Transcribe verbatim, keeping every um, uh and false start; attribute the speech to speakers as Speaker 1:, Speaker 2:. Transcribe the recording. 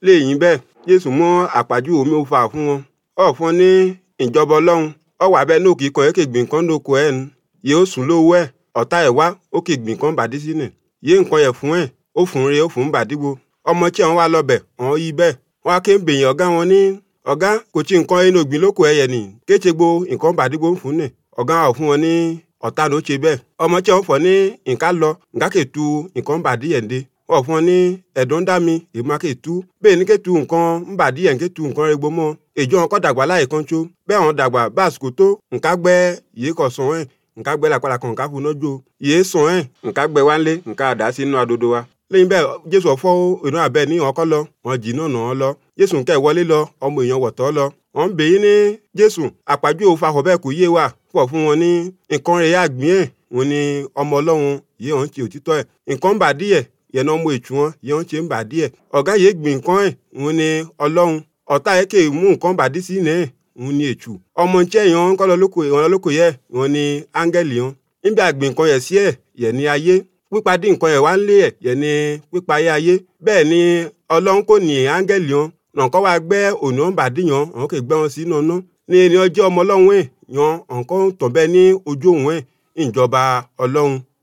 Speaker 1: léyìn bẹ́ẹ̀ Jésù mú àpájú omi ó fà fún wọn ó fún ní ìjọba Ọlọ́run ó wà bẹ́ẹ̀ nóò kì í kan ẹ́ kì gbìn kan lóko ẹ̀ ń yóò sùn lówó ẹ̀ ọ̀tá ẹ̀ wá ó kì gbìn kan bàdí sínú yé nǹkan yẹ̀ fún ẹ̀ ó fún re ó fún bàdíwo ọmọ tí àwọn wá lọ́bẹ̀ ọ̀hún yí bẹ́ẹ̀ wọ́n á ké ń bèyàn ọ̀gá wọn ní ọ̀gá kò tí nǹkan inú ògbìn lóko ẹ̀ yẹ̀ nì kéṣe gbo nǹkan bàdíwo ń fún nì ọ̀gá ọ̀ fún wọn ní ọ̀tá ló ṣe bẹ́ẹ̀ ọmọ tí wọ́n fọ̀ ní nǹkan lọ nǹkan kè tu nǹkan bàdí yẹ̀ ndé wọ́n fún wọn ní ẹ̀dùn dá mi èèmọ̀ kè tu bẹ́ẹ̀ ní kè tu nǹkan ń bàdí yẹ̀ ń kè tu nǹkan rẹ̀ gbọmọ èjọ wọn kọ́ dàgbà láì kan tó bẹ́ẹ̀ wọn dàgbà bá àsìkò tó nǹkan gbẹ́ yìí kọ̀ sàn ẹ̀ nǹkan gbẹ́ làpàlà kan nǹkan fún nájò yìí sàn ẹ̀ nǹkan gbẹ́ wá ń lé nǹkan àdá sínú adodo wa lẹ́yìn bẹ́ẹ̀ Jésù ọ̀fọ́ inú abẹ́ ní ọkọ́ lọ wọn jì náà náà lọ Jésù kẹ́ wọlé lọ ọmọ èèyàn wọ̀tọ́ lọ wọn bèyí ní Jésù àpájú òfa kọ̀ bẹ́ẹ̀ kò yé wa pọ̀ fún wọn ní nǹkan rẹ̀ yá gbìn ẹ̀ wọn ni ọmọ Ọlọ́run yìí hàn ti òtítọ́ ẹ̀ nǹkan bà díẹ̀ yẹn náà mú ètù wọn yìí hàn ti ń bà díẹ̀ ọ̀gá yìí gbìn nǹkan ẹ̀ wọn ni Ọlọ́run ọ̀tá ẹ̀ kè mú nǹkan bà dí sí nẹ̀ wọn ni ètù ọmọ tí ẹ̀yàn kọ́ lọ lóko ìwọ̀n lóko yẹ wọn ni áńgẹ́lì hàn níbi àgbìn nǹkan yẹ̀ sí ẹ̀ yẹ̀ ní ayé pípadì nǹkan ẹ̀ wá ń lé ẹ̀ yẹ̀ ní pípayé ayé bẹ́ẹ̀ ni Ọlọ́run kò ní áńgẹ́lì hàn nǹkan wá gbẹ́ òní wọn bà díyàn àwọn kè gbẹ́ wọn sí nọ́nà ní ẹni ọjọ́ ọmọ Ọlọ́run ẹ̀ yan nǹkan tàn bẹ́ẹ̀ ní ojú òun ẹ̀ ìjọba Ọlọ́run